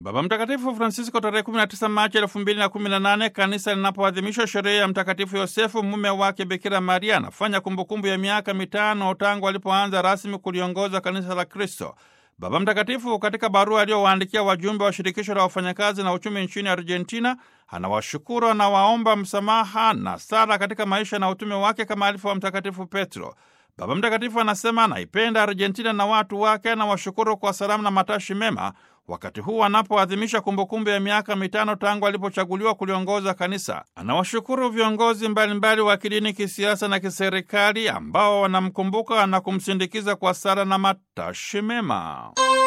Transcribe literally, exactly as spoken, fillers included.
Baba Mtakatifu Francisco tarehe kumi na tisa Machi elfu mbili na kumi na nane, kanisa linapoadhimisha sherehe ya Mtakatifu Yosefu mume wake Bikira Maria, anafanya kumbukumbu ya miaka mitano tangu alipoanza rasmi kuliongoza kanisa la Kristo. Baba Mtakatifu katika barua aliyowaandikia wajumbe wa shirikisho la wafanyakazi na uchumi nchini Argentina, anawashukuru, anawaomba msamaha na sala katika maisha na utume wake kama alifu wa Mtakatifu Petro. Baba Mtakatifu anasema anaipenda Argentina na watu wake, na washukuru kwa salamu na matashi mema wakati huu anapoadhimisha kumbukumbu ya miaka mitano tangu alipochaguliwa kuliongoza kanisa. Anawashukuru viongozi mbalimbali wa kidini, kisiasa na kiserikali ambao wanamkumbuka na kumsindikiza kwa sala na matashi mema.